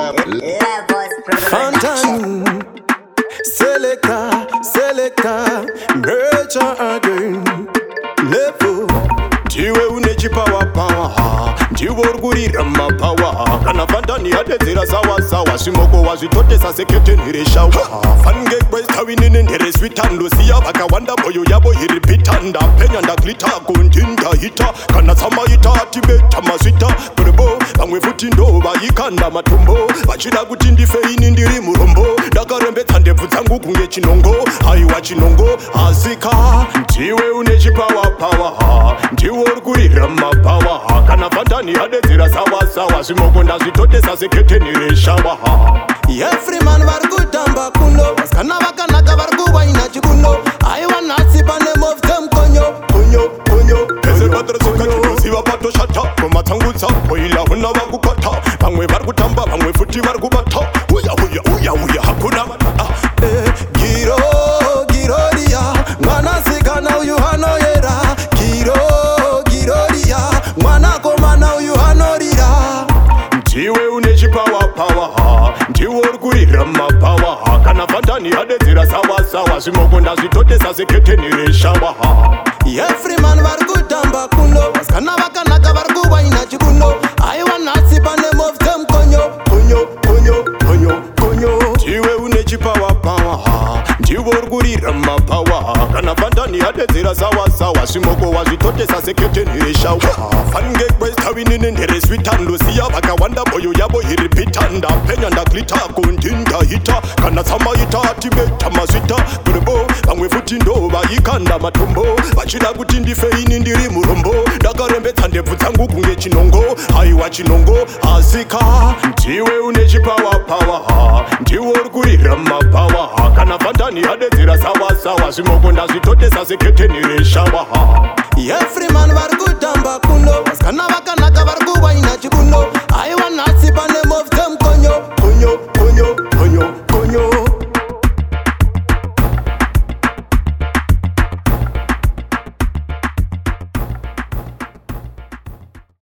Fantan, Selecta, Nurture again. Level, Jiwe unechi power, Jiwe urgurira mapower. Kana Fantani adezira sawa, Simoko wazitote sasekete nireshawa. Fange kwesta winini nere sweetan Lucia baka wanda boyo yabo hiripitanda. Penya nda glita kuntinda hita. Kana sama hita atibeta masita. Perebo, bangwe futindo bayikanda matumbo. Bachida kutindi feini ndiri murombo. Dakarembe tande putangu kunge chinongo. Haiwa chinongo, azika. Jiwe unechi power. Jiwe urgurira mapower. Kana Fantani adezira sawa, Simoko ndazitote sasekete nireshawa. Every man var kutamba kuno. Kana vakanaka var kuwaina chibuno. I wanna sip on them of them konyo. Ese badra soka chudo siwa pato shata. Koma tangutsa oila huna wakukata. Bangwe var kutamba, bangwe futi var kubata. Uya hakuna Giroria, mwana sikana uyu hano yera. Giroria, mwana komana uyu hano rira. Jiwe unechi power. Jiwe urgurira mapower. Kana Fantani adezira sawa, Simoko ndazitote sasekete nireshawa. Every man var kutamba kuno. Kana vakanaka var kuwaina chibuno. I wanna sip on them of them konyo. Jiwe unechi power. Jiwe urgurira mapower. Kana Fantani adezira sawa, Simoko wazitote sasekete nireshawa. Fange kwesta winini nere sweetan Lucia baka wanda boyo yabo hiripitanda. Penya nda glita kuntinda hita. Kana sama hita atibeta masita. Perebo, bangwe futindo bayikanda matumbo. Bachida kutindi feini ndiri murombo. Dakarembe tande putangu kunge chinongo. Haiwa chinongo, azika. Jiwe unechi power. Jiwe urgurira mapower. Kana Fantani adezira sawa, Simoko ndazitote sasekete nireshawa. Every man var kutamba kuno. Kana vakanaka var